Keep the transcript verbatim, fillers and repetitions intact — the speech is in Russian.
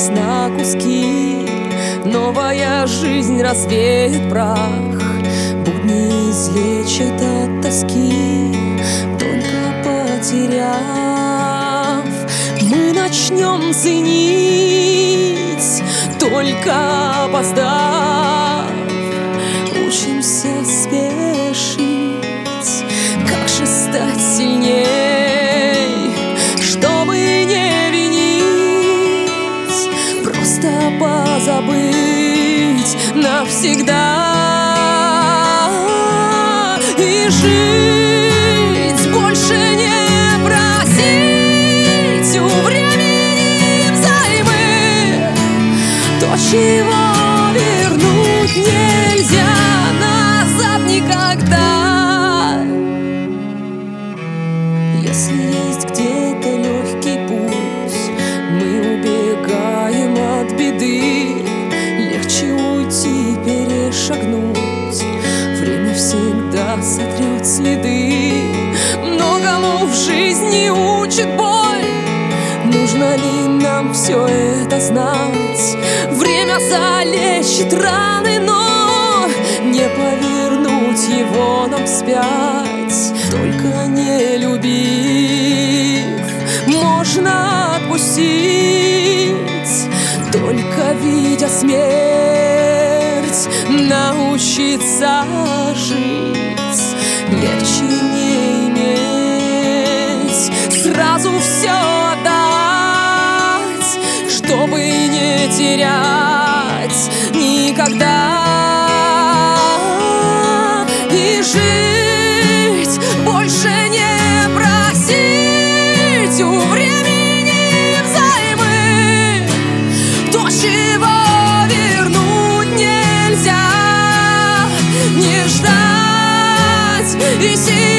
разбились на куски. Новая жизнь развеет прах, будни излечат от тоски. Только потеряв, мы начнем ценить. Только опоздав, учимся спешить. Как же стать сильней, чтобы не винить, просто позабыть навсегда и жить, больше не просить у времени взаймы то, чего вернуть нельзя назад никогда. Если есть где-то легкий путь, мы убегаем от беды. Легче уйти, перешагнуть, время всегда сотрет следы. Многому в жизни учит боль, нужно ли нам все это знать? Время залечит раны, но не повернуть его нам вспять. Только не любив, можно отпустить. Только видя смерть, научиться жить. Легче не иметь, сразу все отдать, чтобы не терять никогда. И жить, больше не просить у времени взаймы то, чего вернуть нельзя. Не ждать и сидеть